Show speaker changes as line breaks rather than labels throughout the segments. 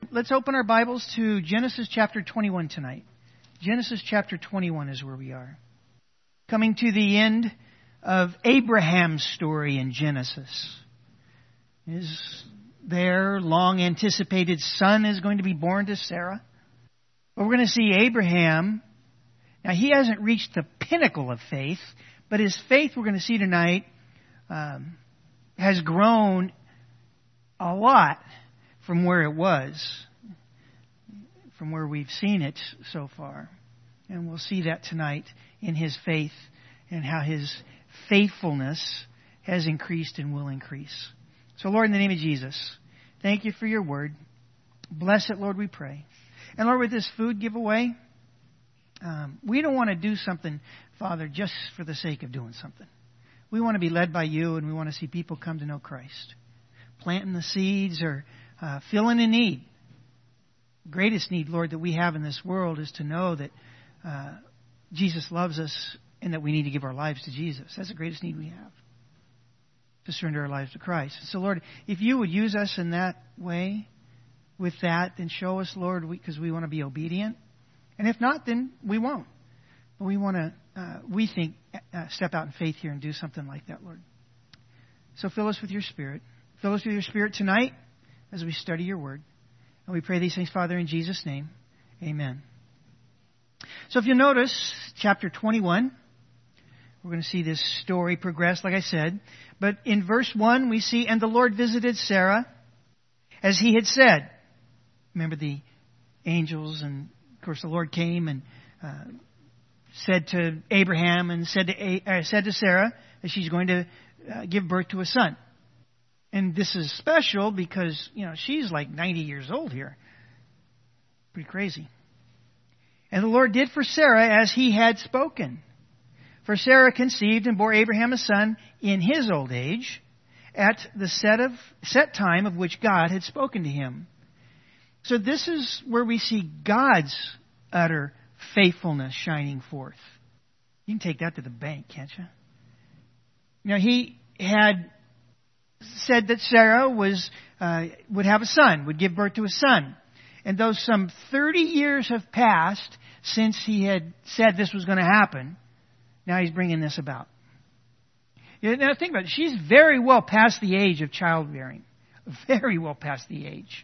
let's open our Bibles to Genesis chapter 21 tonight. Genesis chapter 21 is where we are. Coming to the end of Abraham's story in Genesis. His their long anticipated son is going to be born to Sarah. But we're going to see Abraham. Now, he hasn't reached the pinnacle of faith, but his faith, we're going to see tonight, has grown a lot from where it was, from where we've seen it so far. And we'll see that tonight in his faith and how his faithfulness has increased and will increase. So, Lord, in the name of Jesus, thank you for your word. Bless it, Lord, we pray. And, Lord, with this food giveaway, we don't want to do something, Father, just for the sake of doing something. We want to be led by you, and we want to see people come to know Christ. Planting the seeds or filling a need. The greatest need, Lord, that we have in this world is to know that Jesus loves us and that we need to give our lives to Jesus. That's the greatest need we have. To surrender our lives to Christ. So, Lord, if you would use us in that way, with that, then show us, Lord, because we want to be obedient. And if not, then we won't. But we want to, we think, step out in faith here and do something like that, Lord. So fill us with your Spirit. Fill us with your Spirit tonight as we study your word. And we pray these things, Father, in Jesus' name. Amen. So if you notice, chapter 21, we're going to see this story progress, like I said. But in verse 1, we see, and the Lord visited Sarah as he had said. Remember the angels, and of course the Lord came and said to Abraham and said to Sarah that she's going to give birth to a son. And this is special because, she's like 90 years old here. Pretty crazy. And the Lord did for Sarah as he had spoken. For Sarah conceived and bore Abraham a son in his old age at the set time of which God had spoken to him. So this is where we see God's utter faithfulness shining forth. You can take that to the bank, can't you? He had said that Sarah would have a son, would give birth to a son. And though some 30 years have passed since he had said this was going to happen, now he's bringing this about. Now think about it. She's very well past the age of childbearing. Very well past the age.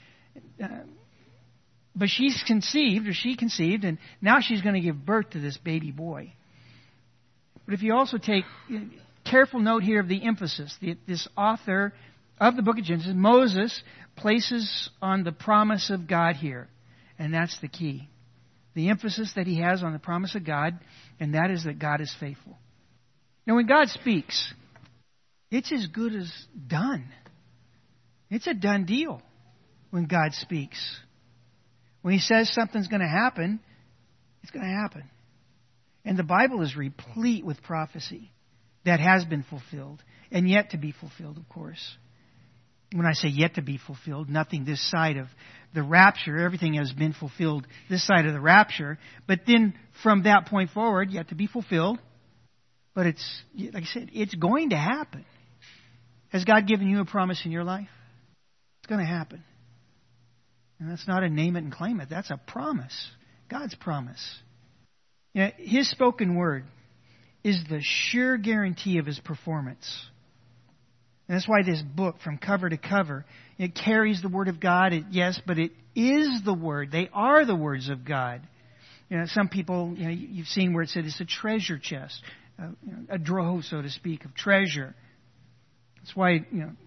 But she conceived, and now she's going to give birth to this baby boy. But if you also take careful note here of the emphasis, this author of the book of Genesis, Moses, places on the promise of God here. And that's the key. The emphasis that he has on the promise of God, and that is that God is faithful. Now, when God speaks, it's as good as done. It's a done deal when God speaks. When he says something's going to happen, it's going to happen. And the Bible is replete with prophecy that has been fulfilled and yet to be fulfilled, of course. When I say yet to be fulfilled, nothing this side of the rapture. Everything has been fulfilled this side of the rapture. But then from that point forward, yet to be fulfilled. But it's, like I said, it's going to happen. Has God given you a promise in your life? It's going to happen. And that's not a name it and claim it. That's a promise. God's promise. His spoken word is the sure guarantee of his performance. And that's why this book, from cover to cover, it carries the word of God. Yes, but it is the word. They are the words of God. Some people, you've seen where it said it's a treasure chest, a drove, so to speak, of treasure. That's why,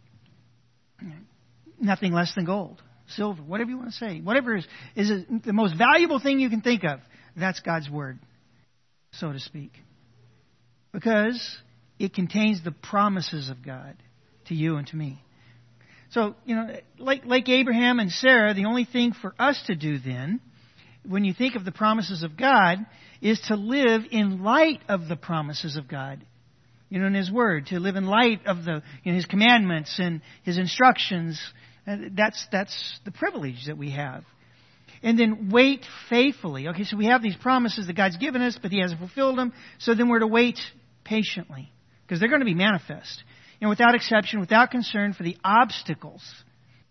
nothing less than gold, silver, whatever you want to say. Whatever is the most valuable thing you can think of, that's God's word, so to speak. Because it contains the promises of God to you and to me. So, like Abraham and Sarah, the only thing for us to do then, when you think of the promises of God, is to live in light of the promises of God. In His Word, to live in light of His commandments and His instructions. That's the privilege that we have. And then wait faithfully. Okay, so we have these promises that God's given us, but He hasn't fulfilled them. So then we're to wait patiently, because they're going to be manifest. Without exception, without concern for the obstacles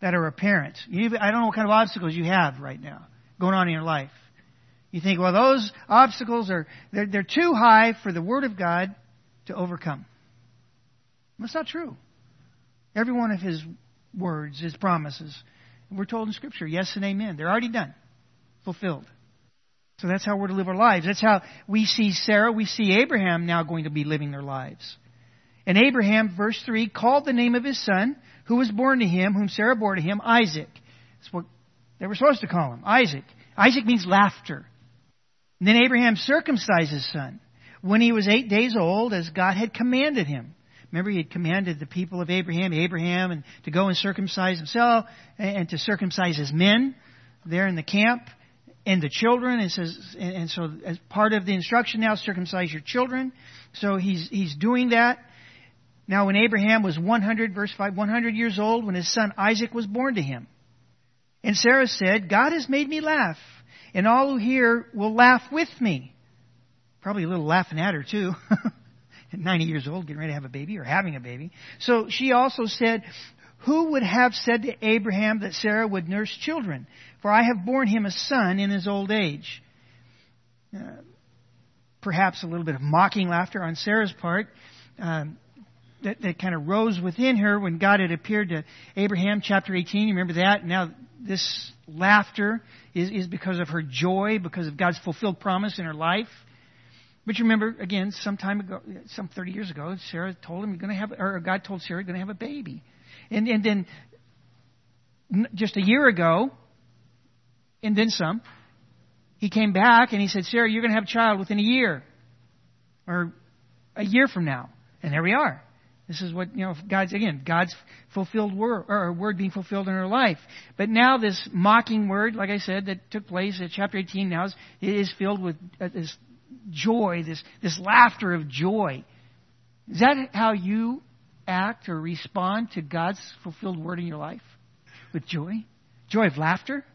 that are apparent. I don't know what kind of obstacles you have right now going on in your life. You think, well, those obstacles they're too high for the Word of God to overcome. That's not true. Every one of His words, His promises, we're told in Scripture, yes and amen. They're already done, fulfilled. So that's how we're to live our lives. That's how we see Sarah, we see Abraham now going to be living their lives. And Abraham, verse 3, called the name of his son, who was born to him, whom Sarah bore to him, Isaac. That's what they were supposed to call him, Isaac. Isaac means laughter. And then Abraham circumcised his son when he was 8 days old, as God had commanded him. Remember, he had commanded the people of Abraham, and to go and circumcise himself and to circumcise his men there in the camp and the children. And so as part of the instruction now, circumcise your children. So he's doing that. Now, when Abraham was 100, verse 5, 100 years old, when his son Isaac was born to him. And Sarah said, God has made me laugh, and all who hear will laugh with me. Probably a little laughing at her, too. At 90 years old, getting ready to have a baby or having a baby. So she also said, who would have said to Abraham that Sarah would nurse children? For I have borne him a son in his old age. Perhaps a little bit of mocking laughter on Sarah's part. That kind of rose within her when God had appeared to Abraham, chapter 18. You remember that? Now this laughter is because of her joy, because of God's fulfilled promise in her life. But you remember, again, some time ago, some 30 years ago, Sarah told him God told Sarah you're going to have a baby. And then just a year ago, and then some, he came back and he said, Sarah, you're going to have a child within a year. Or a year from now. And there we are. This is what, God's fulfilled word, or word being fulfilled in her life. But now this mocking word, like I said, that took place at chapter 18 now, is filled with this joy, this laughter of joy. Is that how you act or respond to God's fulfilled word in your life? With joy? Joy of laughter?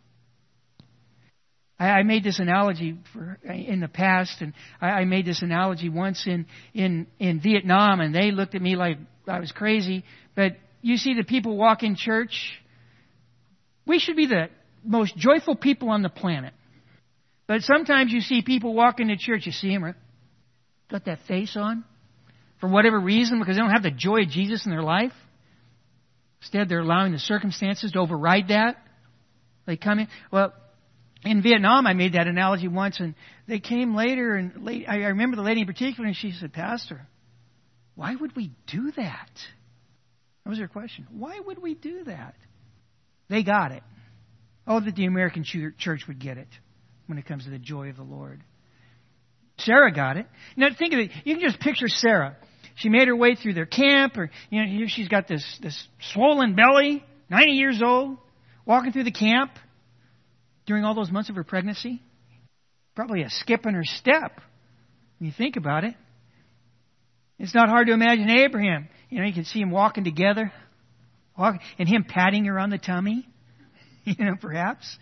I made this analogy in the past, and I made this analogy once in Vietnam, and they looked at me like I was crazy. But you see the people walk in church. We should be the most joyful people on the planet. But sometimes you see people walk into church, you see them, right? Got that face on for whatever reason, because they don't have the joy of Jesus in their life. Instead, they're allowing the circumstances to override that. They come in. Well, in Vietnam, I made that analogy once, and they came later, and I remember the lady in particular, and she said, Pastor, why would we do that? That was her question. Why would we do that? They got it. Oh, that the American church would get it when it comes to the joy of the Lord. Sarah got it. Now, think of it. You can just picture Sarah. She made her way through their camp, or here she's got this swollen belly, 90 years old, walking through the camp. During all those months of her pregnancy, probably a skip in her step. When you think about it, it's not hard to imagine Abraham. You can see him walking together, and him patting her on the tummy. Perhaps.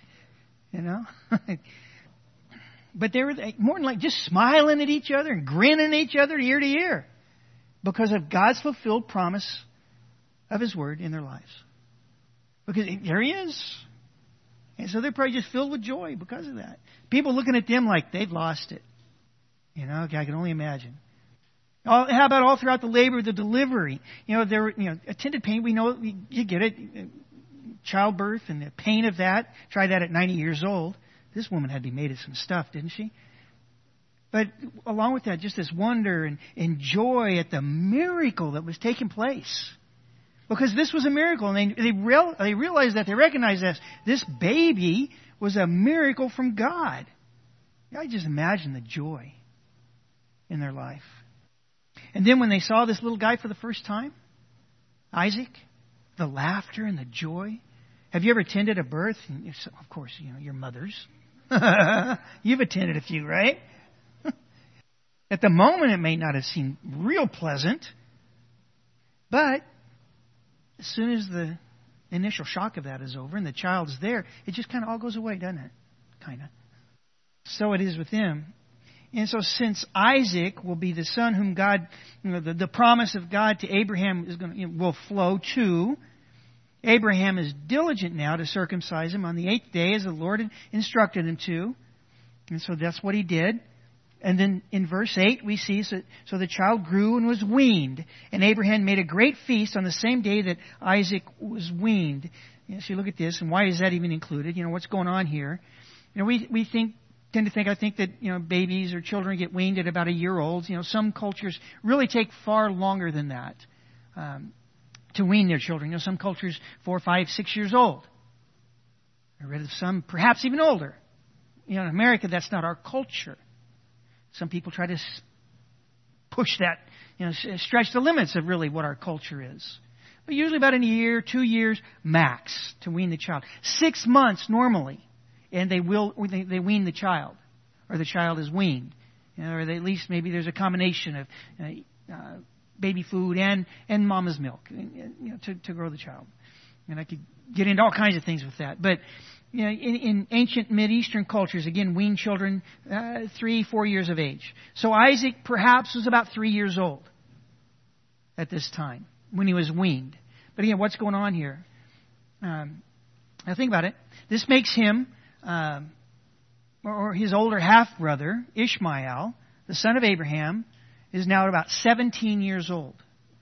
But they were more than like just smiling at each other and grinning at each other ear to ear, because of God's fulfilled promise of His word in their lives. Because there He is. And so they're probably just filled with joy because of that. People looking at them like they've lost it. I can only imagine. How about all throughout the labor of the delivery? There were, attended pain. We know you get it. Childbirth and the pain of that. Try that at 90 years old. This woman had to be made of some stuff, didn't she? But along with that, just this wonder and joy at the miracle that was taking place. Because this was a miracle, and they realized that, they recognized that this baby was a miracle from God. I just imagine the joy in their life. And then when they saw this little guy for the first time, Isaac, the laughter and the joy. Have you ever attended a birth? Of course, your mothers. You've attended a few, right? At the moment, it may not have seemed real pleasant, but as soon as the initial shock of that is over and the child's there, it just kind of all goes away, doesn't it? Kind of. So it is with them. And so since Isaac will be the son whom God, the promise of God to Abraham is will flow to, Abraham is diligent now to circumcise him on the 8th day as the Lord had instructed him to. And so that's what he did. And then in verse 8 we see, so the child grew and was weaned. And Abraham made a great feast on the same day that Isaac was weaned. So you look at this, and why is that even included? What's going on here? We tend to think, I think that, babies or children get weaned at about a year old. Some cultures really take far longer than that to wean their children. Some cultures 4, 5, 6 years old. I read of some perhaps even older. In America, that's not our culture. Some people try to push that, stretch the limits of really what our culture is. But usually about a year, 2 years max to wean the child. 6 months normally, and they wean the child, or the child is weaned, or at least maybe there's a combination of baby food and mama's milk, to grow the child. And I could get into all kinds of things with that, but in ancient Mideastern cultures, again, wean children 3, 4 years of age. So Isaac perhaps was about 3 years old at this time when he was weaned. But again, what's going on here? Now think about it. This makes him, or his older half-brother, Ishmael, the son of Abraham, is now about 17 years old.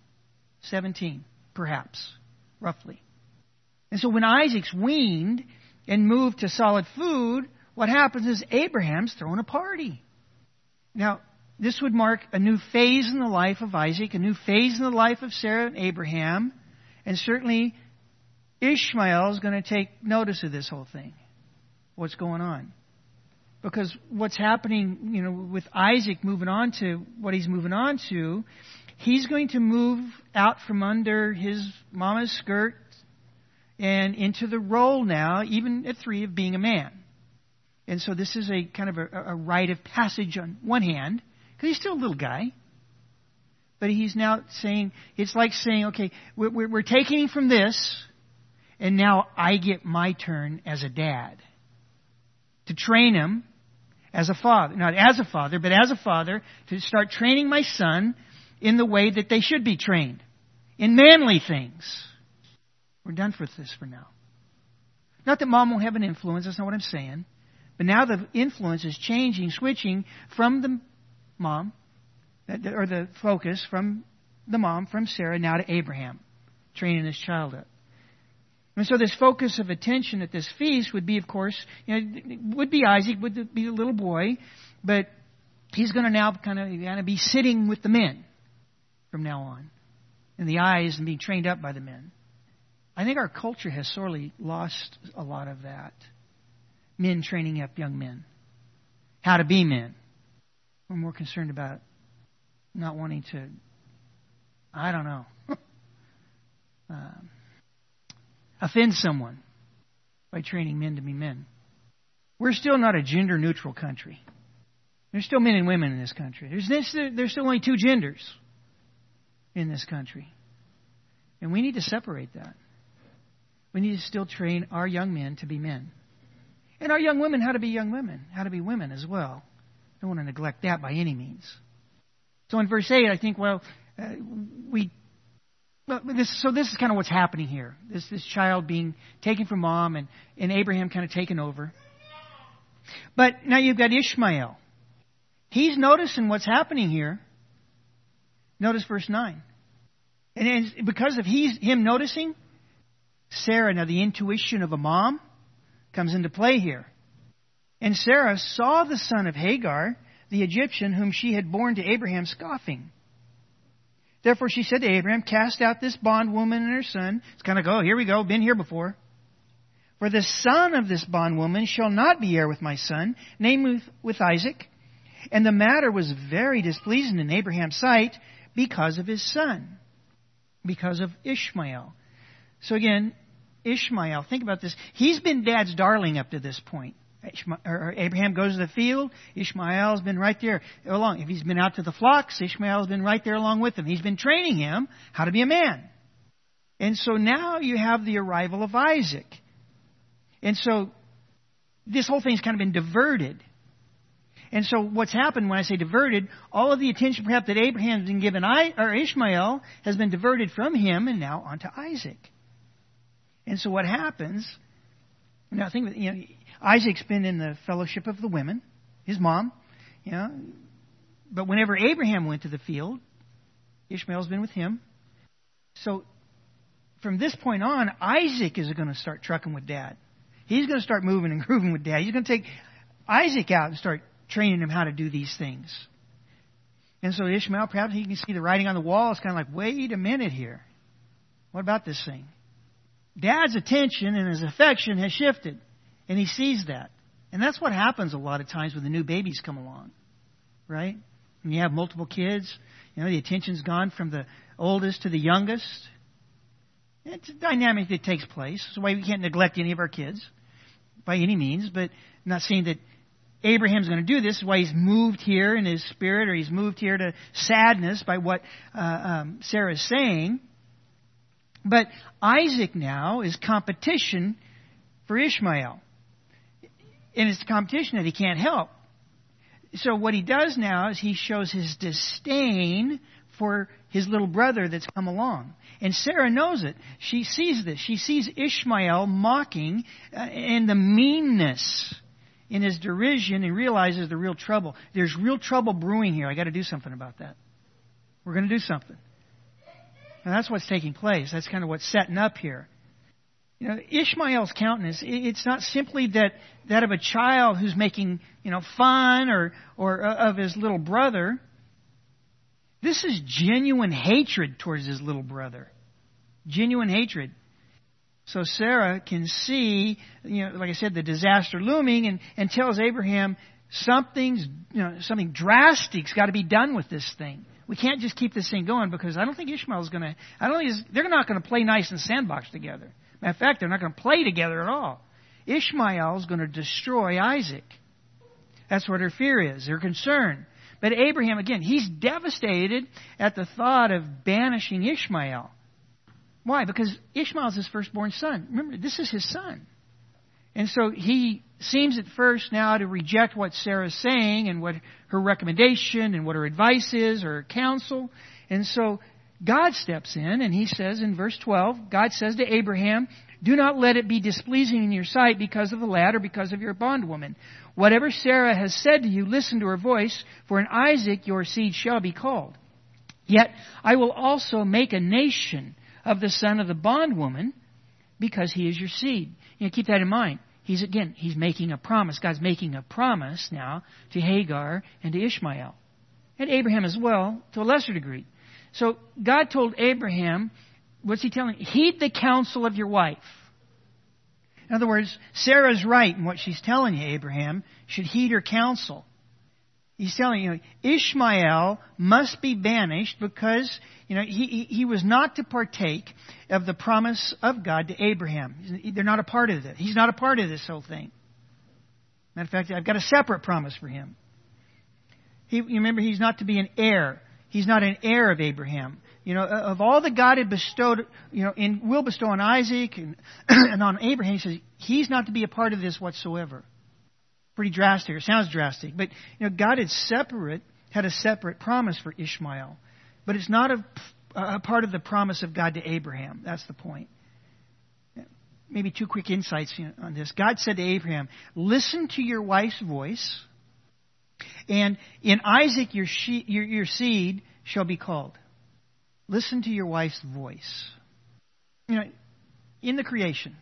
17, perhaps, roughly. And so when Isaac's weaned and moved to solid food, what happens is Abraham's throwing a party. Now, this would mark a new phase in the life of Isaac, a new phase in the life of Sarah and Abraham, and certainly Ishmael is going to take notice of this whole thing, what's going on. Because what's happening, with Isaac moving on to what he's moving on to, he's going to move out from under his mama's skirt and into the role now, even at 3, of being a man. And so this is a kind of a rite of passage on one hand, because he's still a little guy. But he's now saying, it's like saying, okay, we're taking from this, and now I get my turn as a dad to train him as a father. Not as a father, but as a father, to start training my son in the way that they should be trained, in manly things. We're done with this for now. Not that mom won't have an influence, that's not what I'm saying. But now the influence is changing, switching from the mom, or the focus from the mom, from Sarah, now to Abraham, training this child up. And so this focus of attention at this feast would be, of course, would be Isaac, would be the little boy, but he's going to now kind of be sitting with the men from now on, in the eyes, and being trained up by the men. I think our culture has sorely lost a lot of that. Men training up young men. How to be men. We're more concerned about not wanting to, I don't know, offend someone by training men to be men. We're still not a gender-neutral country. There's still men and women in this country. There's still only 2 genders in this country. And we need to separate that. We need to still train our young men to be men. And our young women how to be young women, how to be women as well. Don't want to neglect that by any means. So in verse 8, I think, this is kind of what's happening here. This child being taken from mom and Abraham kind of taken over. But now you've got Ishmael. He's noticing what's happening here. Notice verse 9. And because of him noticing, Sarah, now the intuition of a mom, comes into play here. And Sarah saw the son of Hagar, the Egyptian, whom she had borne to Abraham, scoffing. Therefore she said to Abraham, cast out this bondwoman and her son. It's kind of like, oh, here we go, been here before. For the son of this bondwoman shall not be heir with my son, namely with Isaac. And the matter was very displeasing in Abraham's sight because of his son, because of Ishmael. So again, Ishmael, think about this. He's been dad's darling up to this point. Abraham goes to the field. Ishmael's been right there along. If he's been out to the flocks, Ishmael's been right there along with him. He's been training him how to be a man. And so now you have the arrival of Isaac. And so this whole thing's kind of been diverted. And so what's happened when I say diverted, all of the attention perhaps that Abraham's been given, or Ishmael, has been diverted from him and now onto Isaac. And so what happens, now think, Isaac's been in the fellowship of the women, his mom, but whenever Abraham went to the field, Ishmael's been with him. So from this point on, Isaac is going to start trucking with Dad. He's going to start moving and grooving with Dad. He's going to take Isaac out and start training him how to do these things. And so Ishmael, perhaps he can see the writing on the wall. It's kind of like, wait a minute here. What about this thing? Dad's attention and his affection has shifted. And he sees that. And that's what happens a lot of times when the new babies come along. Right? When you have multiple kids, the attention's gone from the oldest to the youngest. It's a dynamic that takes place. That's why we can't neglect any of our kids by any means. But I'm not saying that Abraham's going to do this. Is why he's moved here in his spirit, or he's moved here to sadness by what Sarah is saying. But Isaac now is competition for Ishmael. And it's a competition that he can't help. So what he does now is he shows his disdain for his little brother that's come along. And Sarah knows it. She sees this. She sees Ishmael mocking and the meanness in his derision, and realizes the real trouble. There's real trouble brewing here. I got to do something about that. We're going to do something. And that's what's taking place. That's kind of what's setting up here. Ishmael's countenance, it's not simply that of a child who's making, fun or of his little brother. This is genuine hatred towards his little brother. Genuine hatred. So Sarah can see, like I said, the disaster looming and tells Abraham something drastic's got to be done with this thing. We can't just keep this thing going, because I don't think Ishmael's going to, they're not going to play nice and sandbox together. Matter of fact, they're not going to play together at all. Ishmael's going to destroy Isaac. That's what her fear is, her concern. But Abraham, again, he's devastated at the thought of banishing Ishmael. Why? Because Ishmael's his firstborn son. Remember, this is his son. And so he seems at first now to reject what Sarah's saying and what her recommendation and what her advice is, or her counsel. And so God steps in and he says in verse 12, God says to Abraham, "Do not let it be displeasing in your sight because of the lad or because of your bondwoman. Whatever Sarah has said to you, listen to her voice, for in Isaac your seed shall be called. Yet I will also make a nation of the son of the bondwoman, because he is your seed." Keep that in mind. He's making a promise. God's making a promise now to Hagar and to Ishmael. And Abraham as well, to a lesser degree. So God told Abraham, what's he telling? Heed the counsel of your wife. In other words, Sarah's right in what she's telling you, Abraham. Should heed her counsel. He's telling you, Ishmael must be banished because, he was not to partake of the promise of God to Abraham. They're not a part of it. He's not a part of this whole thing. Matter of fact, I've got a separate promise for him. You remember, he's not to be an heir. He's not an heir of Abraham. Of all that God had bestowed, will bestow on Isaac and on Abraham, he says he's not to be a part of this whatsoever. Pretty drastic. It sounds drastic. But, God had a separate promise for Ishmael. But it's not a part of the promise of God to Abraham. That's the point. Maybe two quick insights on this. God said to Abraham, listen to your wife's voice, and in Isaac your seed shall be called. Listen to your wife's voice. In the creation,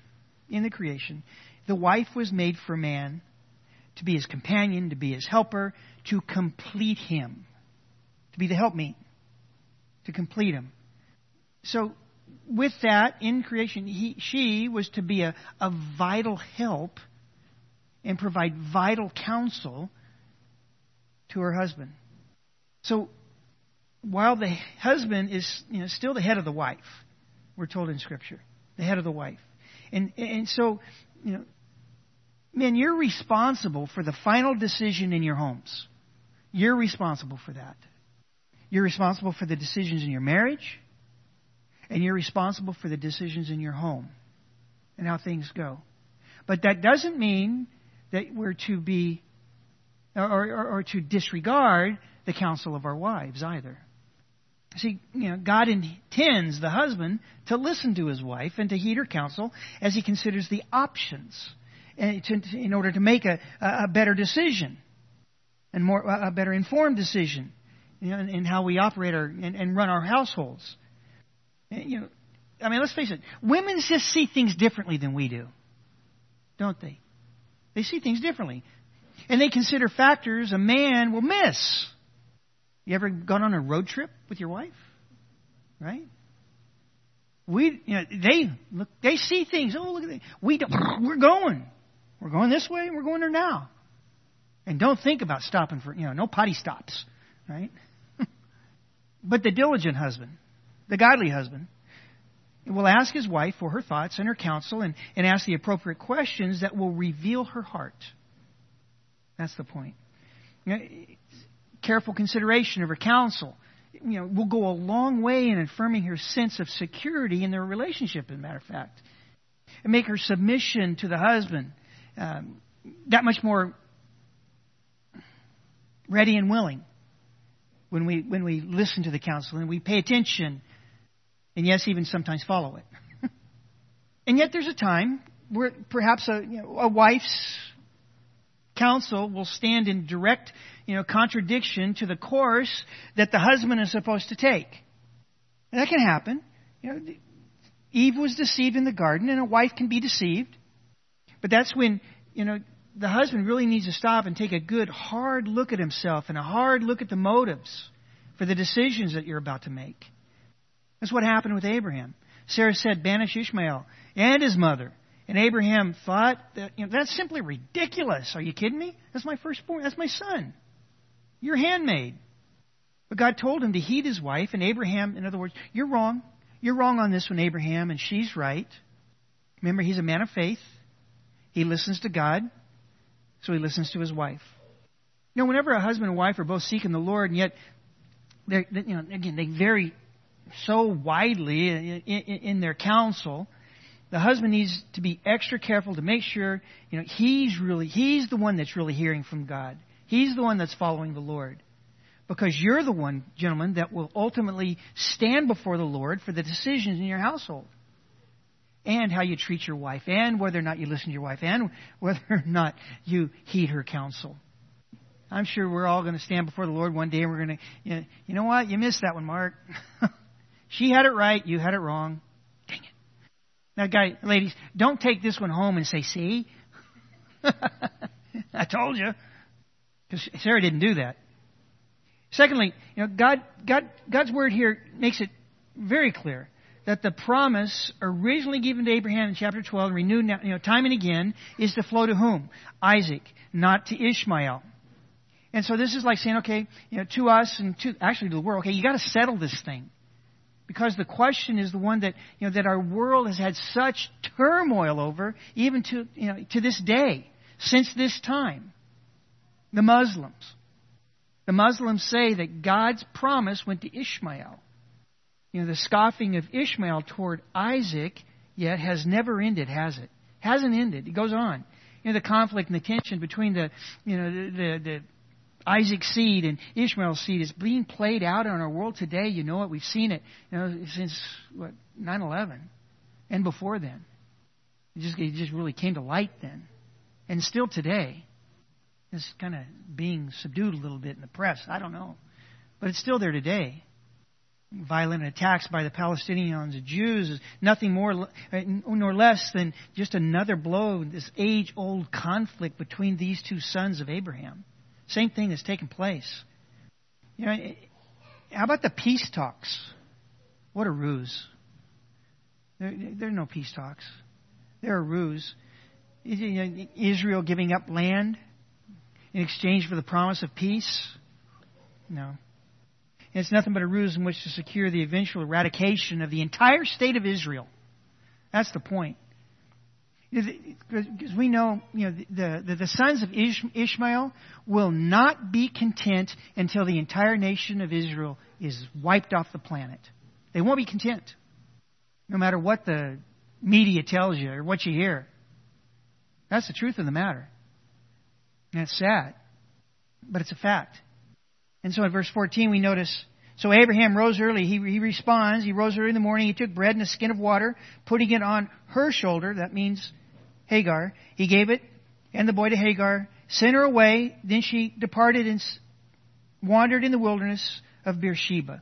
the wife was made for man to be his companion, to be his helper, to complete him, to be the helpmeet, to complete him. So with that, in creation, she was to be a vital help and provide vital counsel to her husband. So while the husband is still the head of the wife, we're told in Scripture, the head of the wife. And so, men, you're responsible for the final decision in your homes. You're responsible for that. You're responsible for the decisions in your marriage, and you're responsible for the decisions in your home and how things go. But that doesn't mean that we're to be or to disregard the counsel of our wives either. See, God intends the husband to listen to his wife and to heed her counsel as he considers the options in order to make a better decision and a better informed decision in how we operate and run our households. Let's face it, women just see things differently than we do, don't they? They see things differently. And they consider factors a man will miss. You ever gone on a road trip with your wife? Right? They see things. Oh, look at that. We're going this way and we're going there now. And don't think about stopping for, no potty stops. Right? But the diligent husband, the godly husband, will ask his wife for her thoughts and her counsel and ask the appropriate questions that will reveal her heart. That's the point. Careful consideration of her counsel, will go a long way in affirming her sense of security in their relationship, as a matter of fact. And make her submission to the husband that much more ready and willing when we listen to the counsel and we pay attention and, yes, even sometimes follow it. And yet there's a time where perhaps a wife's counsel will stand in direct contradiction to the course that the husband is supposed to take. And that can happen. Eve was deceived in the garden, and a wife can be deceived. But that's when, the husband really needs to stop and take a good, hard look at himself and a hard look at the motives for the decisions that you're about to make. That's what happened with Abraham. Sarah said, "Banish Ishmael and his mother." And Abraham thought that, that's simply ridiculous. Are you kidding me? That's my firstborn. That's my son. Your handmaid. But God told him to heed his wife. And Abraham, in other words, you're wrong. You're wrong on this one, Abraham, and she's right. Remember, he's a man of faith. He listens to God, so he listens to his wife. Whenever a husband and wife are both seeking the Lord, and yet, they vary so widely in their counsel, the husband needs to be extra careful to make sure, he's the one that's really hearing from God. He's the one that's following the Lord. Because you're the one, gentlemen, that will ultimately stand before the Lord for the decisions in your household. And how you treat your wife, and whether or not you listen to your wife, and whether or not you heed her counsel. I'm sure we're all going to stand before the Lord one day and we're going to, you know what? You missed that one, Mark. She had it right, you had it wrong. Dang it. Now, ladies, don't take this one home and say, "See? I told you." Because Sarah didn't do that. Secondly, God's word here makes it very clear that the promise originally given to Abraham in chapter 12 and renewed now, time and again, is to flow to whom? Isaac, not to Ishmael. And so this is like saying, okay, to us and to the world, okay, you got to settle this thing. Because the question is the one that, that our world has had such turmoil over, even to this day, since this time. The Muslims. The Muslims say that God's promise went to Ishmael. The scoffing of Ishmael toward Isaac yet has never ended, has it? Hasn't ended. It goes on. The conflict and the tension between the Isaac's seed and Ishmael's seed is being played out in our world today. You know what? We've seen it since 9/11 and before then. It just really came to light then. And still today. It's kind of being subdued a little bit in the press. I don't know. But it's still there today. Violent attacks by the Palestinians and Jews is nothing more nor less than just another blow in this age-old conflict between these two sons of Abraham. Same thing that's taken place. How about the peace talks? What a ruse. There are no peace talks. They're a ruse. Israel giving up land in exchange for the promise of peace? No. It's nothing but a ruse in which to secure the eventual eradication of the entire state of Israel. That's the point. Because we know, the sons of Ishmael will not be content until the entire nation of Israel is wiped off the planet. They won't be content, no matter what the media tells you or what you hear. That's the truth of the matter. And it's sad, but it's a fact. And so in verse 14 we notice, So Abraham rose early. He responds. He rose early in the morning. He took bread and a skin of water, putting it on her shoulder. That means Hagar. He gave it and the boy to Hagar, sent her away. Then she departed and wandered in the wilderness of Beersheba.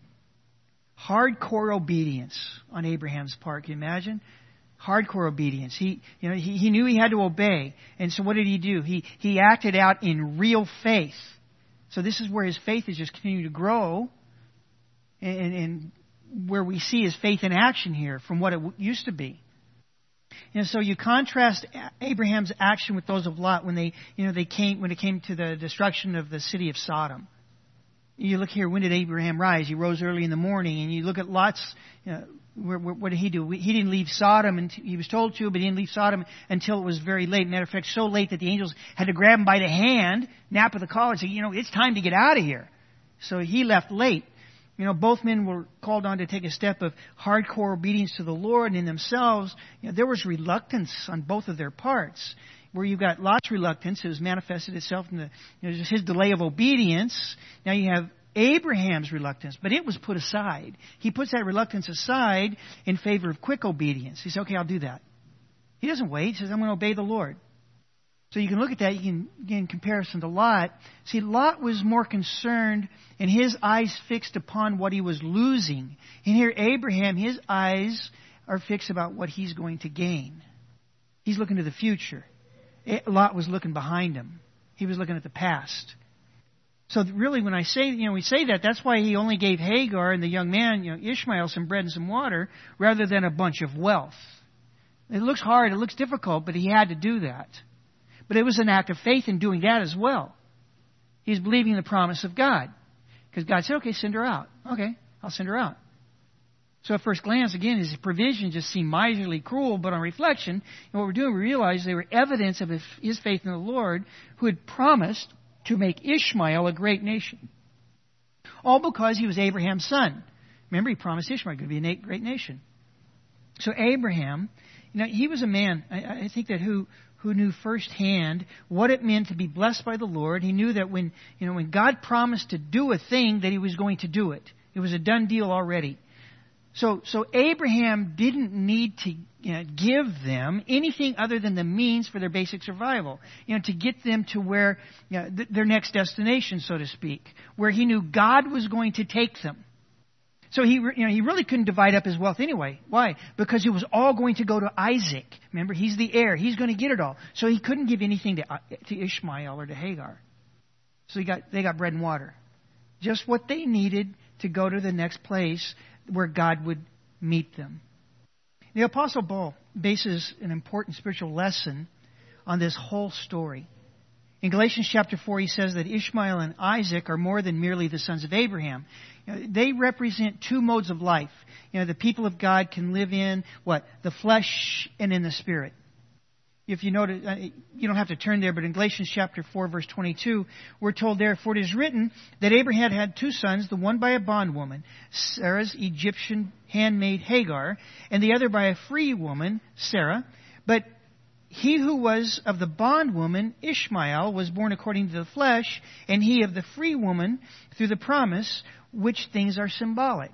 Hardcore obedience on Abraham's part. Can you imagine? Hardcore obedience. He knew he had to obey. And so what did he do? He acted out in real faith. So this is where his faith is just continuing to grow. And where we see his faith in action here from what it used to be. And so you contrast Abraham's action with those of Lot when it came to the destruction of the city of Sodom. You look here, when did Abraham rise? He rose early in the morning. And you look at Lot's, what did he do? He didn't leave Sodom, and he was told to, but he didn't leave Sodom until it was very late. Matter of fact, so late that the angels had to grab him by the hand, nap of the collar, and say, it's time to get out of here. So he left late. Both men were called on to take a step of hardcore obedience to the Lord, and in themselves, there was reluctance on both of their parts. Where you've got Lot's reluctance, it was manifested itself in just his delay of obedience. Now you have Abraham's reluctance, but it was put aside. He puts that reluctance aside in favor of quick obedience. He says, okay, I'll do that. He doesn't wait. He says, I'm going to obey the Lord. So you can look at that. You can get in comparison to Lot. See, Lot was more concerned and his eyes fixed upon what he was losing. And here Abraham, his eyes are fixed about what he's going to gain. He's looking to the future. Lot was looking behind him. He was looking at the past. So really, when I say, we say that, that's why he only gave Hagar and the young man, Ishmael, some bread and some water, rather than a bunch of wealth. It looks hard, it looks difficult, but he had to do that. But it was an act of faith in doing that as well. He's believing the promise of God. Because God said, okay, send her out. Okay, I'll send her out. So at first glance, again, his provision just seemed miserly cruel, but on reflection, what we're doing, we realize they were evidence of his faith in the Lord, who had promised to make Ishmael a great nation. All because he was Abraham's son. Remember, he promised Ishmael could be a great nation. So Abraham, he was a man, I think, that who knew firsthand what it meant to be blessed by the Lord. He knew that when God promised to do a thing, that he was going to do it. It was a done deal already. So Abraham didn't need to give them anything other than the means for their basic survival, to get them to where their next destination, so to speak, where he knew God was going to take them. So he really couldn't divide up his wealth anyway. Why? Because it was all going to go to Isaac. Remember, he's the heir. He's going to get it all. So he couldn't give anything to Ishmael or to Hagar. So they got bread and water, just what they needed to go to the next place where God would meet them. The Apostle Paul bases an important spiritual lesson on this whole story. In Galatians chapter 4, he says that Ishmael and Isaac are more than merely the sons of Abraham. They represent two modes of life. The people of God can live in the flesh and in the spirit. If you notice, you don't have to turn there, but in Galatians chapter 4, verse 22, we're told there, for it is written that Abraham had two sons, the one by a bondwoman, Sarah's Egyptian handmaid Hagar, and the other by a free woman, Sarah. But he who was of the bondwoman, Ishmael, was born according to the flesh, and he of the free woman through the promise, which things are symbolic.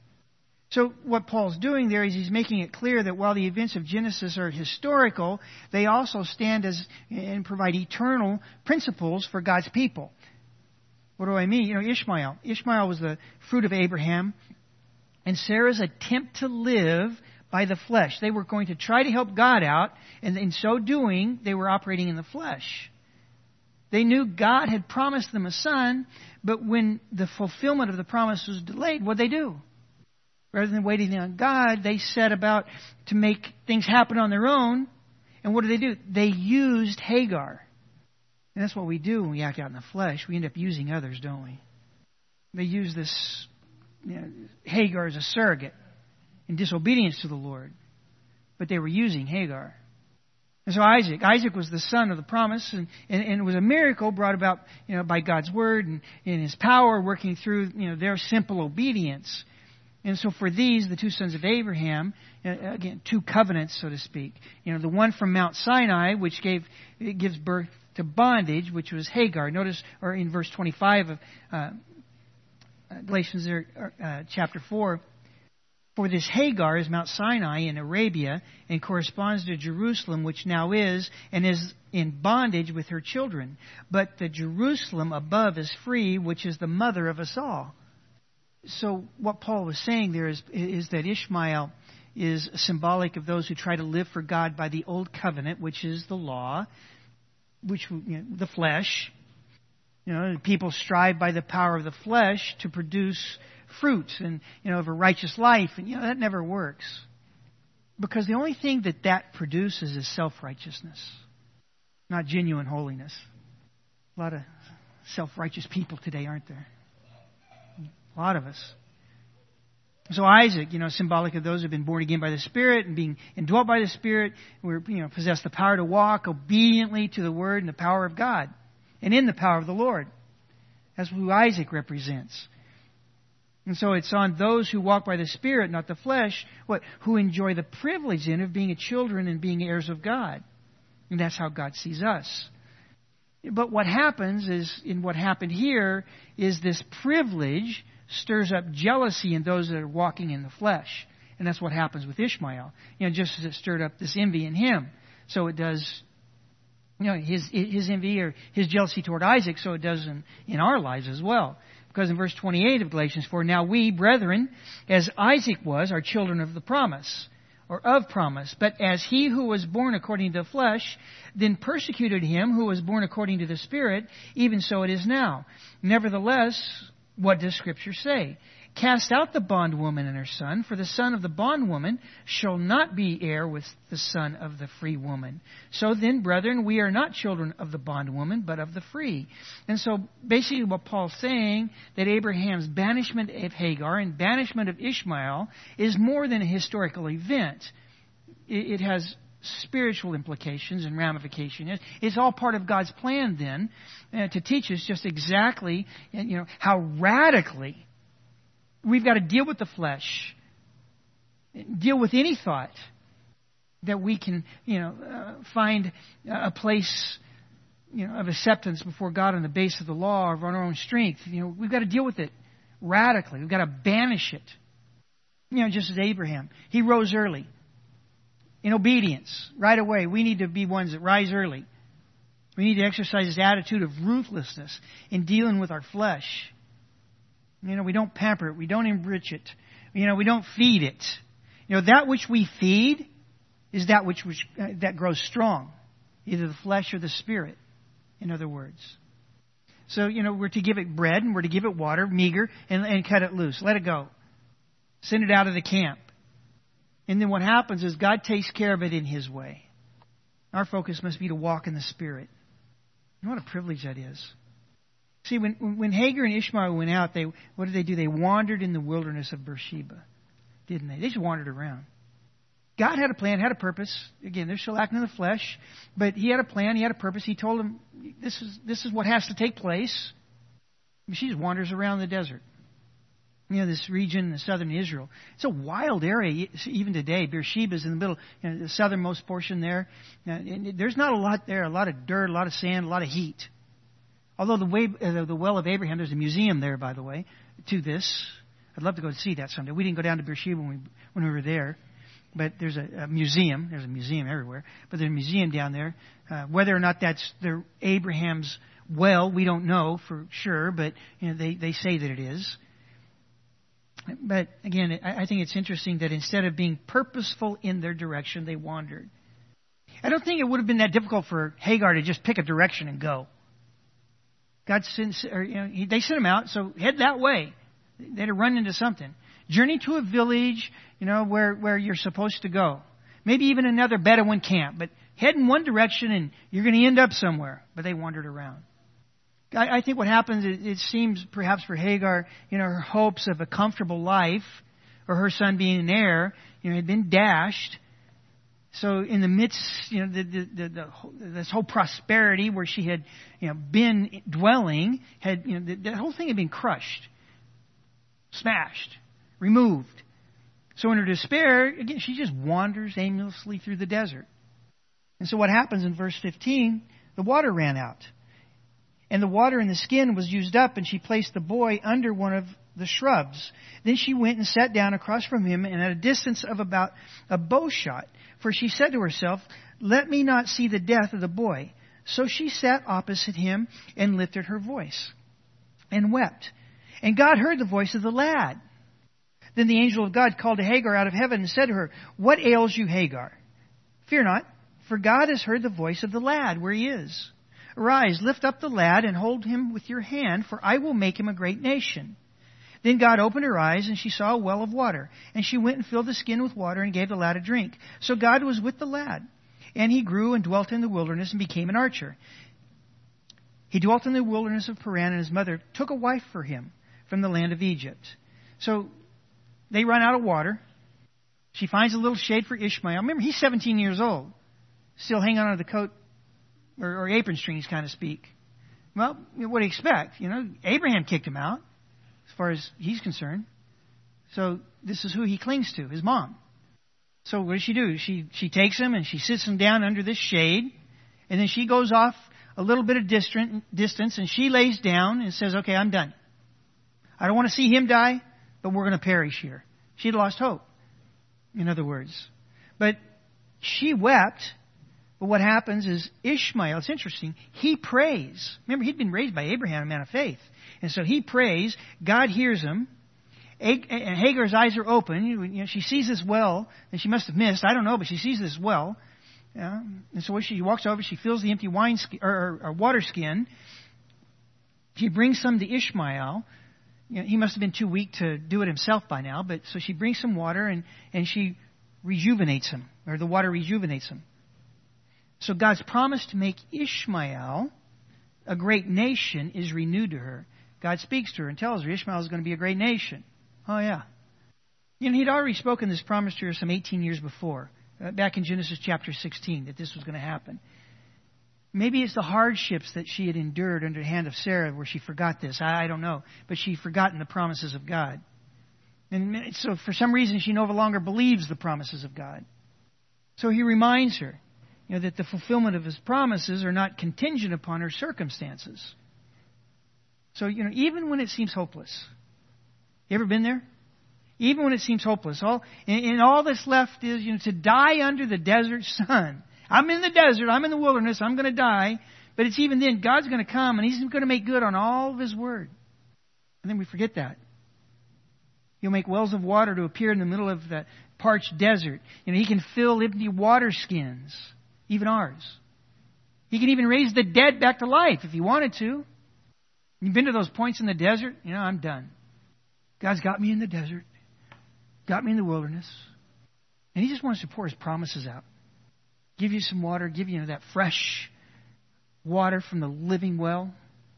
So what Paul's doing there is he's making it clear that while the events of Genesis are historical, they also stand as and provide eternal principles for God's people. What do I mean? Ishmael. Ishmael was the fruit of Abraham, and Sarah's attempt to live by the flesh. They were going to try to help God out, and in so doing, they were operating in the flesh. They knew God had promised them a son, but when the fulfillment of the promise was delayed, what did they do? Rather than waiting on God, they set about to make things happen on their own. And what do? They used Hagar. And that's what we do when we act out in the flesh. We end up using others, don't we? They use this Hagar as a surrogate in disobedience to the Lord. But they were using Hagar. And so Isaac was the son of the promise, and it was a miracle brought about by God's word and in His power working through their simple obedience. And so for these, the two sons of Abraham, again, two covenants, so to speak. The one from Mount Sinai, which gives birth to bondage, which was Hagar. Notice, or in verse 25 Galatians chapter 4, for this Hagar is Mount Sinai in Arabia and corresponds to Jerusalem, which now is, and is in bondage with her children. But the Jerusalem above is free, which is the mother of us all. So what Paul was saying there is that Ishmael is symbolic of those who try to live for God by the old covenant, which is the law, which the flesh. People strive by the power of the flesh to produce fruit and of a righteous life, and that never works, because the only thing that produces is self-righteousness, not genuine holiness. A lot of self-righteous people today, aren't there? A lot of us. So Isaac, symbolic of those who have been born again by the Spirit and being indwelt by the Spirit, we possess the power to walk obediently to the Word and the power of God, and in the power of the Lord. That's who Isaac represents. And so it's on those who walk by the Spirit, not the flesh, who enjoy the privilege of being children and being heirs of God. And that's how God sees us. But what happens what happened here is this privilege stirs up jealousy in those that are walking in the flesh. And that's what happens with Ishmael. Just as it stirred up this envy in him, so it does, his envy or his jealousy toward Isaac, so it does in our lives as well. Because in verse 28 of Galatians 4, now we, brethren, as Isaac was, are children of the promise, or of promise. But as he who was born according to the flesh then persecuted him who was born according to the Spirit, even so it is now. Nevertheless, what does Scripture say? Cast out the bondwoman and her son, for the son of the bondwoman shall not be heir with the son of the free woman. So then, brethren, we are not children of the bondwoman, but of the free. And so basically what Paul's saying, that Abraham's banishment of Hagar and banishment of Ishmael is more than a historical event. It has spiritual implications and ramifications. It's all part of God's plan then to teach us just exactly how radically we've got to deal with the flesh, deal with any thought that we can, find a place, of acceptance before God on the base of the law or of our own strength. We've got to deal with it radically. We've got to banish it. Just as Abraham, he rose early in obedience right away. We need to be ones that rise early. We need to exercise this attitude of ruthlessness in dealing with our flesh. We don't pamper it. We don't enrich it. We don't feed it. That which we feed is that which that grows strong, either the flesh or the spirit, in other words. So, we're to give it bread and we're to give it water, meager, and cut it loose. Let it go. Send it out of the camp. And then what happens is God takes care of it in His way. Our focus must be to walk in the Spirit. What a privilege that is. See, when Hagar and Ishmael went out, what did they do? They wandered in the wilderness of Beersheba, didn't they? They just wandered around. God had a plan, had a purpose. Again, they're still acting in the flesh, but He had a plan, He had a purpose. He told them, this is what has to take place. She just wanders around the desert. This region in southern Israel. It's a wild area even today. Beersheba's in the middle, the southernmost portion there. There's not a lot there, a lot of dirt, a lot of sand, a lot of heat. Although the well of Abraham, there's a museum there, by the way, to this. I'd love to go see that someday. We didn't go down to Beersheba when we were there, but there's a museum. There's a museum everywhere, but there's a museum down there. Whether or not that's Abraham's well, we don't know for sure, but they say that it is. But again, I think it's interesting that instead of being purposeful in their direction, they wandered. I don't think it would have been that difficult for Hagar to just pick a direction and go. God sends, they sent him out, so head that way. They had to run into something. Journey to a village, where you're supposed to go. Maybe even another Bedouin camp, but head in one direction and you're going to end up somewhere. But they wandered around. I think what happens, it seems perhaps for Hagar, her hopes of a comfortable life, or her son being an heir, had been dashed. So in the midst, this whole prosperity where she had, been dwelling, the whole thing had been crushed, smashed, removed. So in her despair, again, she just wanders aimlessly through the desert. And so what happens in verse 15, the water ran out. And the water in the skin was used up, and she placed the boy under one of the shrubs. Then she went and sat down across from him, and at a distance of about a bow shot. For she said to herself, "Let me not see the death of the boy." So she sat opposite him and lifted her voice and wept. And God heard the voice of the lad. Then the angel of God called to Hagar out of heaven and said to her, "What ails you, Hagar? Fear not, for God has heard the voice of the lad where he is. Arise, lift up the lad and hold him with your hand, for I will make him a great nation." Then God opened her eyes, and she saw a well of water. And she went and filled the skin with water and gave the lad a drink. So God was with the lad. And he grew and dwelt in the wilderness and became an archer. He dwelt in the wilderness of Paran, and his mother took a wife for him from the land of Egypt. So they run out of water. She finds a little shade for Ishmael. Remember, he's 17 years old, still hanging on to the coat or apron strings, kind of speak. Well, what do you expect? Abraham kicked him out, as far as he's concerned. So this is who he clings to, his mom. So what does she do? She takes him and she sits him down under this shade, and then she goes off a little bit of distance, and she lays down and says, "Okay, I'm done. I don't want to see him die, but we're going to perish here." She had lost hope, in other words. But she wept. But what happens is Ishmael, it's interesting, he prays. Remember, he'd been raised by Abraham, a man of faith. And so he prays. God hears him. And Hagar's eyes are open. She sees this well that she must have missed. I don't know, but she sees this well. And so she walks over. She fills the empty water skin. She brings some to Ishmael. He must have been too weak to do it himself by now. But so she brings some water and she rejuvenates him, or the water rejuvenates him. So God's promise to make Ishmael a great nation is renewed to her. God speaks to her and tells her Ishmael is going to be a great nation. Oh, yeah. He'd already spoken this promise to her some 18 years before, back in Genesis chapter 16, that this was going to happen. Maybe it's the hardships that she had endured under the hand of Sarah where she forgot this. I don't know. But she'd forgotten the promises of God. And so for some reason she no longer believes the promises of God. So he reminds her, that the fulfillment of his promises are not contingent upon her circumstances. So, even when it seems hopeless. You ever been there? Even when it seems hopeless. All that's left is, to die under the desert sun. I'm in the desert. I'm in the wilderness. I'm going to die. But it's even then, God's going to come and He's going to make good on all of His word. And then we forget that. He'll make wells of water to appear in the middle of the parched desert. He can fill empty water skins. Even ours. He can even raise the dead back to life if He wanted to. You've been to those points in the desert? I'm done. God's got me in the desert. Got me in the wilderness. And He just wants to pour His promises out. Give you some water. Give you that fresh water from the living well.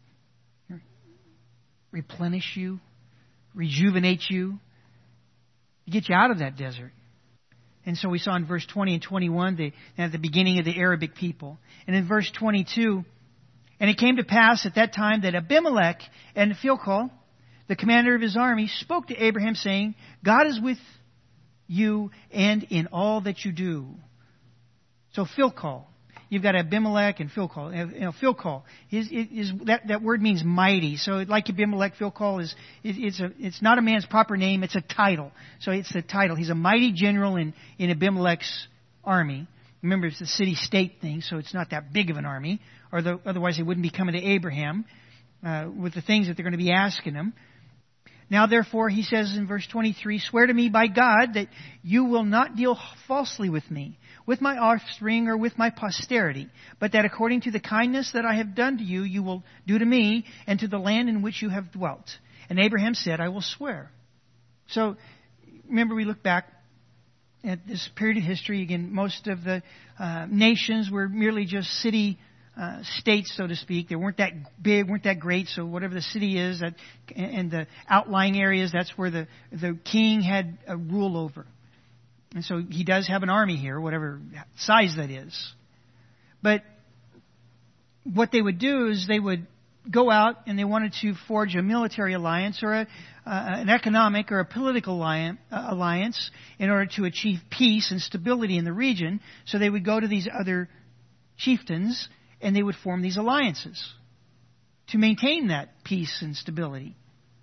Replenish you. Rejuvenate you. Get you out of that desert. And so we saw in verse 20 and 21 at the beginning of the Arabic people. And in verse 22, "And it came to pass at that time that Abimelech and Phicol, the commander of his army, spoke to Abraham, saying, God is with you and in all that you do." So Phicol, you've got Abimelech and Phicol. Phicol, that word means mighty. So like Abimelech, Phicol it's not a man's proper name, it's a title. So it's the title. He's a mighty general in Abimelech's army. Remember, it's a city-state thing, so it's not that big of an army. Otherwise, they wouldn't be coming to Abraham with the things that they're going to be asking him. "Now, therefore," he says in verse 23, "swear to me by God that you will not deal falsely with me, with my offspring, or with my posterity, but that according to the kindness that I have done to you, you will do to me and to the land in which you have dwelt." And Abraham said, "I will swear." So, remember, we look back at this period of history. Again, most of the nations were merely just city states, so to speak. They weren't that big, weren't that great. So whatever the city is, and the outlying areas, that's where the king had a rule over. And so he does have an army here, whatever size that is. But what they would do is they would go out and they wanted to forge a military alliance or an economic or a political alliance in order to achieve peace and stability in the region. So they would go to these other chieftains and they would form these alliances to maintain that peace and stability.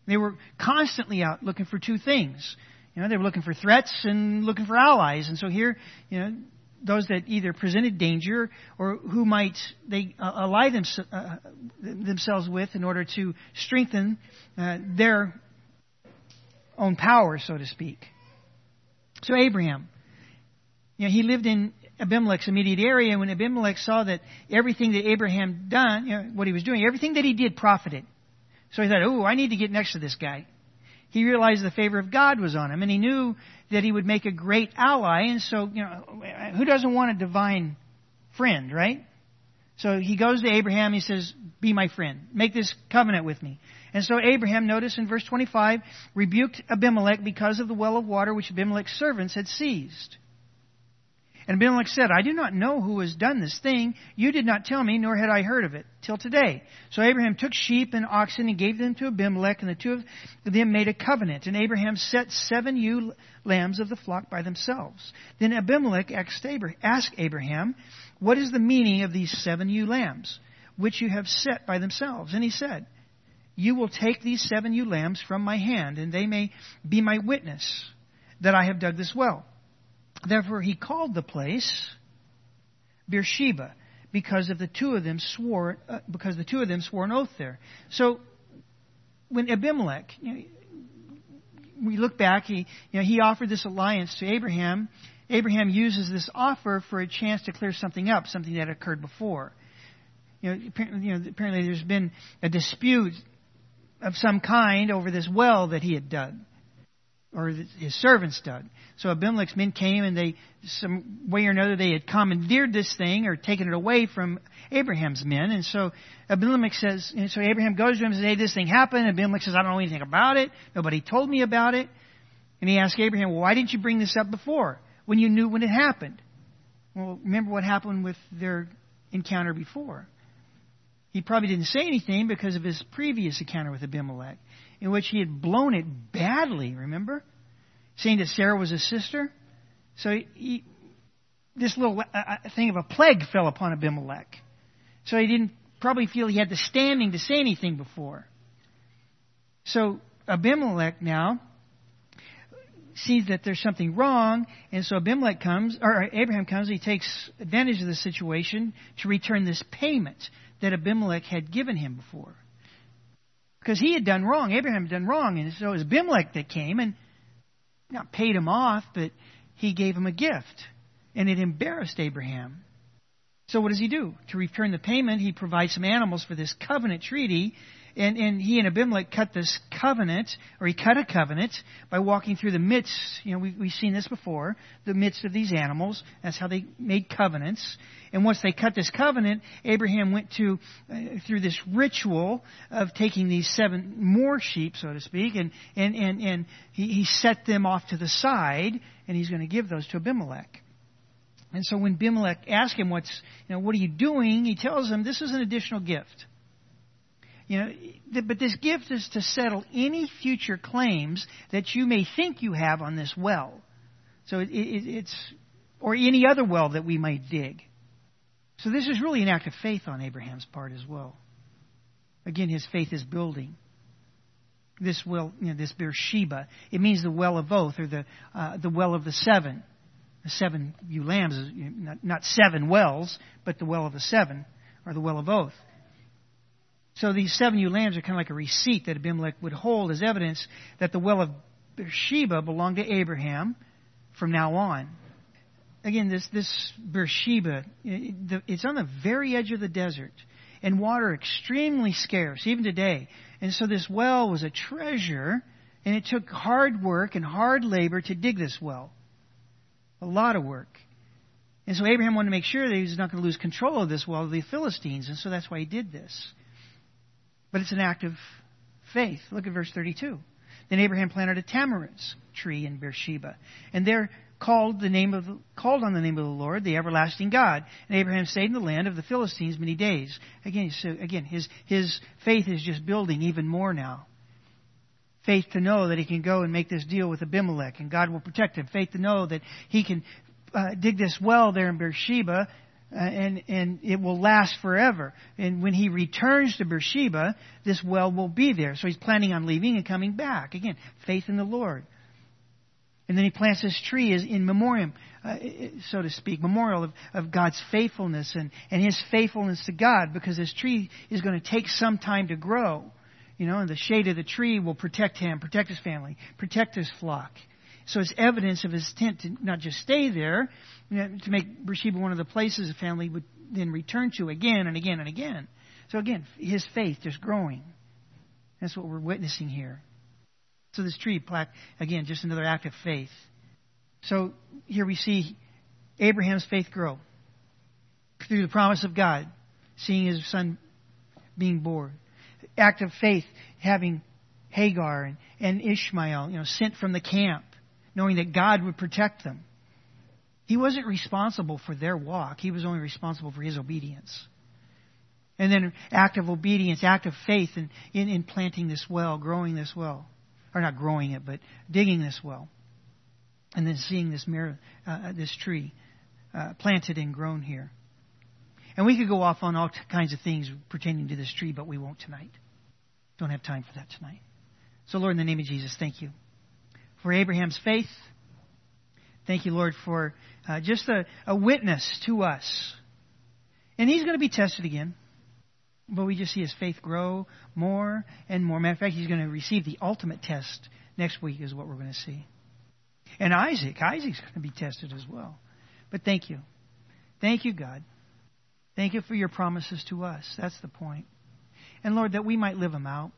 They were constantly out looking for two things. They were looking for threats and looking for allies. And so here, those that either presented danger or who might they ally themselves with in order to strengthen their own power, so to speak. So Abraham, he lived in Abimelech's immediate area. And when Abimelech saw that everything that Abraham done, what he was doing, everything that he did profited. So he thought, I need to get next to this guy. He realized the favor of God was on him, and he knew that he would make a great ally. And so, who doesn't want a divine friend, right? So he goes to Abraham. He says, be my friend. Make this covenant with me. And so Abraham, notice in verse 25, rebuked Abimelech because of the well of water which Abimelech's servants had seized. And Abimelech said, I do not know who has done this thing. You did not tell me, nor had I heard of it till today. So Abraham took sheep and oxen and gave them to Abimelech, and the two of them made a covenant. And Abraham set 7 ewe lambs of the flock by themselves. Then Abimelech asked Abraham, what is the meaning of these 7 ewe lambs, which you have set by themselves? And he said, you will take these 7 ewe lambs from my hand, and they may be my witness that I have dug this well. Therefore he called the place Beersheba, because the two of them swore an oath there. So when Abimelech, we look back, he offered this alliance to Abraham. Abraham uses this offer for a chance to clear something up, something that occurred before. Apparently there's been a dispute of some kind over this well that he had dug, or his servants dug. So Abimelech's men came, and they, some way or another, they had commandeered this thing or taken it away from Abraham's men. And so Abimelech says, and so Abraham goes to him and says, hey, this thing happened. And Abimelech says, I don't know anything about it. Nobody told me about it. And he asked Abraham, well, why didn't you bring this up before, when you knew when it happened? Well, remember what happened with their encounter before. He probably didn't say anything because of his previous encounter with Abimelech, in which he had blown it badly, remember? Saying that Sarah was his sister. So this little thing of a plague fell upon Abimelech. So he didn't probably feel he had the standing to say anything before. So Abimelech now sees that there's something wrong, and so Abraham comes, and he takes advantage of the situation to return this payment that Abimelech had given him before. Because he had done wrong. Abraham had done wrong. And so it was Abimelech that came and not paid him off, but he gave him a gift. And it embarrassed Abraham. So what does he do? To return the payment, he provides some animals for this covenant treaty. And he and Abimelech cut this covenant, or he cut a covenant by walking through the midst. We've seen this before, the midst of these animals. That's how they made covenants. And once they cut this covenant, Abraham went through this ritual of taking these 7 more sheep, so to speak, and he set them off to the side, and he's going to give those to Abimelech. And so when Abimelech asks him, what are you doing? He tells him, this is an additional gift. But this gift is to settle any future claims that you may think you have on this well. So it's, or any other well that we might dig. So this is really an act of faith on Abraham's part as well. Again, his faith is building. This well, this Beersheba, it means the well of oath, or the well of the 7. The 7 ewe lambs is not 7 wells, but the well of the 7, or the well of oath. So these 7 ewe lambs are kind of like a receipt that Abimelech would hold as evidence that the well of Beersheba belonged to Abraham from now on. Again, this Beersheba, it's on the very edge of the desert, and water extremely scarce, even today. And so this well was a treasure, and it took hard work and hard labor to dig this well. A lot of work. And so Abraham wanted to make sure that he was not going to lose control of this well to the Philistines, and so that's why he did this. But it's an act of faith. Look at verse 32. Then Abraham planted a tamarisk tree in Beersheba, and there called on the name of the Lord, the everlasting God. And Abraham stayed in the land of the Philistines many days. Again, his faith is just building even more now. Faith to know that he can go and make this deal with Abimelech, and God will protect him. Faith to know that he can dig this well there in Beersheba, and it will last forever. And when he returns to Beersheba, this well will be there. So he's planning on leaving and coming back. Again, faith in the Lord. And then he plants this tree as in memoriam, so to speak, memorial of God's faithfulness and his faithfulness to God, because this tree is going to take some time to grow. And the shade of the tree will protect him, protect his family, protect his flock. So it's evidence of his intent to not just stay there, to make Beersheba one of the places the family would then return to again and again and again. So again, his faith just growing. That's what we're witnessing here. So this tree, again, just another act of faith. So here we see Abraham's faith grow through the promise of God, seeing his son being born. Act of faith, having Hagar and Ishmael, sent from the camp, knowing that God would protect them. He wasn't responsible for their walk. He was only responsible for his obedience. And then act of obedience, act of faith in planting this well, growing this well. Or not growing it, but digging this well. And then seeing this tree planted and grown here. And we could go off on all kinds of things pertaining to this tree, but we won't tonight. Don't have time for that tonight. So Lord, in the name of Jesus, thank you for Abraham's faith. Thank you, Lord, for just a witness to us. And he's going to be tested again. But we just see his faith grow more and more. Matter of fact, he's going to receive the ultimate test next week is what we're going to see. And Isaac's going to be tested as well. But thank you. Thank you, God. Thank you for your promises to us. That's the point. And Lord, that we might live them out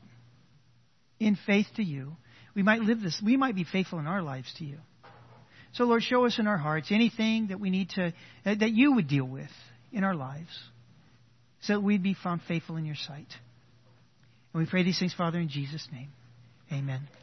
in faith to you. We might live this. We might be faithful in our lives to you. So Lord, show us in our hearts anything that we need to, that you would deal with in our lives, so that we'd be found faithful in your sight. And we pray these things, Father, in Jesus' name. Amen.